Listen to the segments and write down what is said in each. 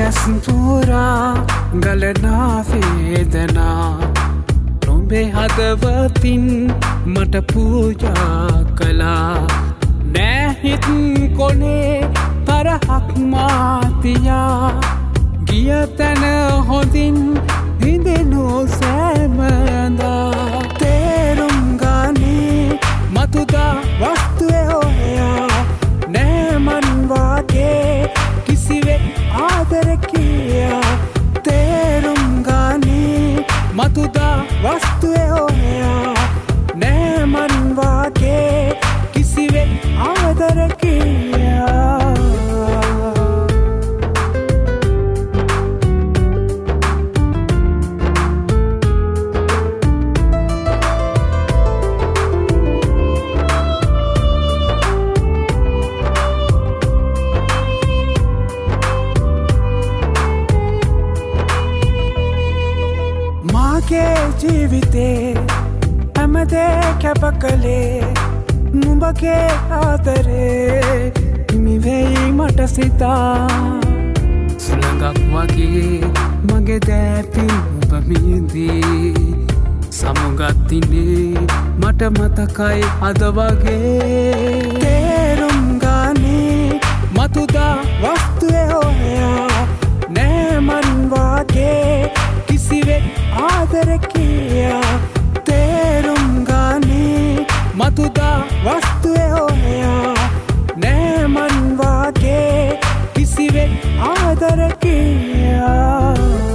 ඇස්පුරා ගලනා වේදනා නොඹේ හදවතින් මට පූජා කළා නැහිත් කොනේ තරහක් මාතියා ගිය තැන හොඳින් හිඳෙනු සෑමදා තේරුම් ගන්නේ මතුදා වස්තුවේ හොයා නෑමන් වාගේ කිසිවෙක් ආදර කියා තේරුම් ගන්නේ මතුදා වස්තුවේ හොයා නෑමන් වාගේ කිසිවෙක් ආදර කියා ජීවිතේ හැමදේ කැප කළේ නුඹගේ ආදරේ හිමිවෙයි මට සිතා සුළඟක් වගේ මගේ දෑතින් ඔබ මිදී සමුගත්තිනේ මට මතකයි අද වගේ තේරුම් ගන්නේ මතුදා වස්තුවේ හොයා නෑමන් වාගේ කිසිවෙක් ආදර කියා තේරුම් ගන්නේ මතුදා වස්තුවේ හොයා නෑමන් වාගේ කිසිවෙක් ආදර කියා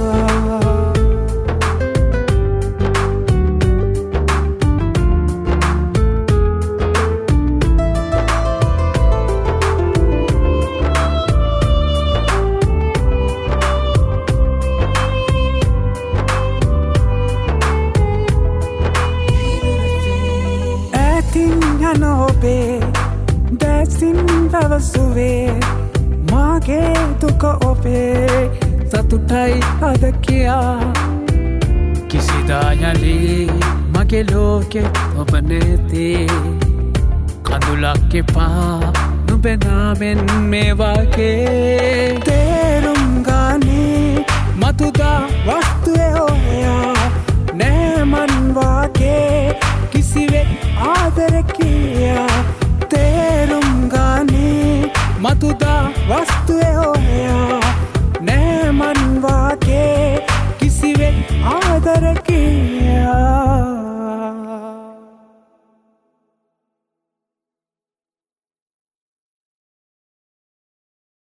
ඔබේ දැසින් පැවසුවේ මාගේ දුක ඔබේ සතුටයි අද කියා කිසිදා යලී මගේ ලෝකෙ ඔබ නැතේ කඳුලක් එපා නුඹේ නාමෙන් මේ වගේ තේරුම් ගන්නේ මතුදා වස්තුවේ හොයා නෑමන් වාගේ කිසිවෙක් ආදර කියා තේරුම් ගන්නේ මතුදා වස්තුවේ හොයා